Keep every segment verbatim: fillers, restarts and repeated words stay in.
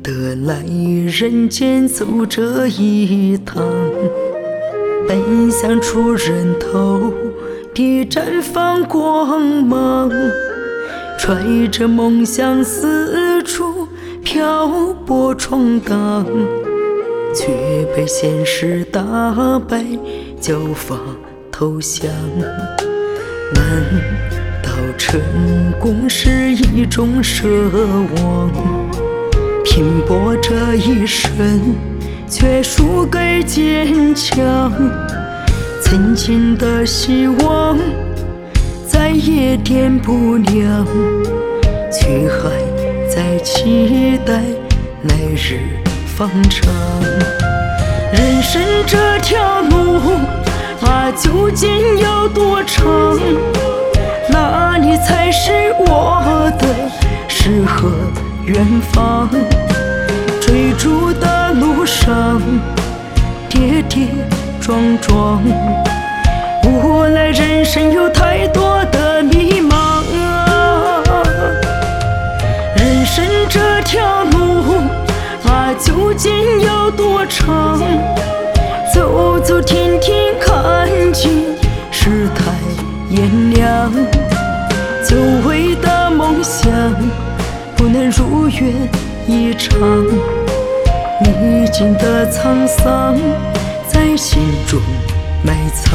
得来人间走这一趟，本想出人头地绽放光芒，揣着梦想四处漂泊闯荡，却被现实打败，交发投降。难道成功是一种奢望？拼搏这一生，却输给坚强。曾经的希望再也点不亮，却还在期待来日方长。人生这条路啊，究竟有多长？哪里才是我的诗和远方？追逐的路上跌跌撞撞，无奈人生有太多的迷茫啊。人生这条路啊，究竟有多长？走走停停看尽世态炎凉，久违的梦想不能如愿以偿，历经的沧桑在心中埋藏。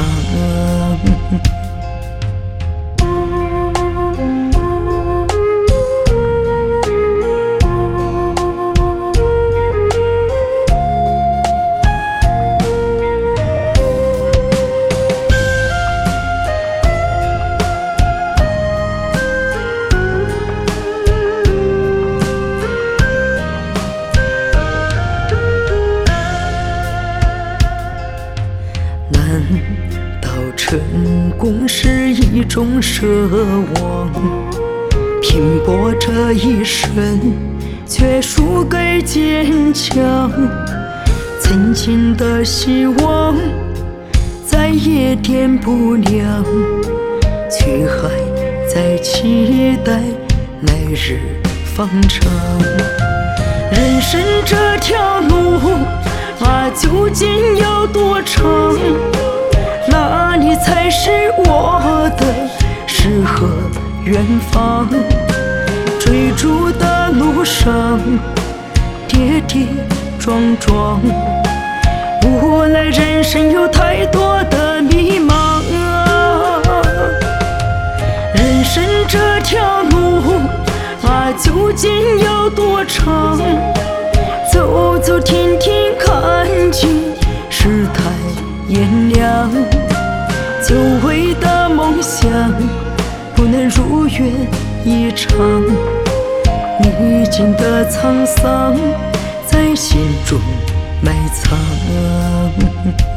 难道成功是一种奢望？拼搏这一生，却输给坚强。曾经的希望再也点不亮，却还在期待来日方长。人生这条路啊，究竟有多长？哪里才是我的诗和远方？追逐的路上跌跌撞撞，无奈人生有太多的迷茫啊。人生这条路啊，究竟有多长？走走停停看尽世态炎凉，久违的梦想不能如愿以偿，历经的沧桑在心中埋藏。